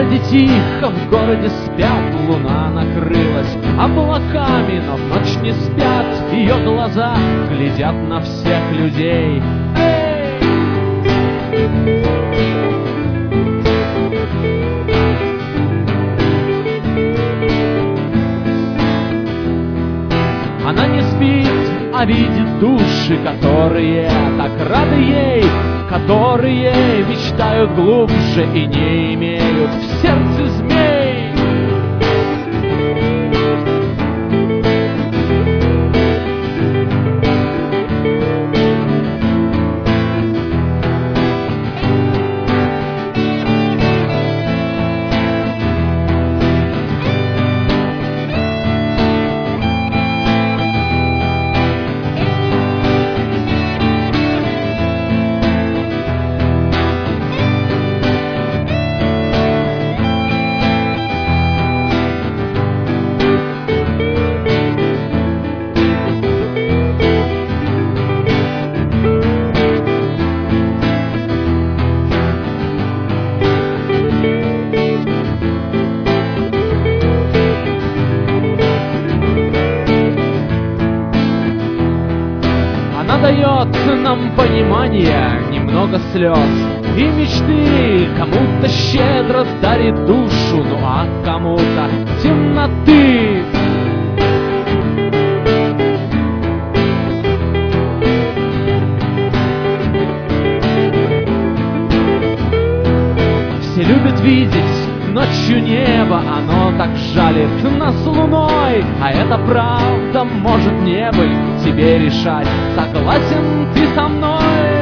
городе тихо, в городе спят, луна накрылась облаками, но в ночь не спят. Ее глаза глядят на всех людей. Она не спит, а видит души, которые так рады ей, которые мечтают глубже и не имеют в сердце змей. Дает нам понимание, немного слез и мечты. Кому-то щедро дарит душу, ну а кому-то темноты. Все любят видеть ночью небо, оно так жалит нас луной. А это правда, может не быть тебе решать, согласен ты со мной.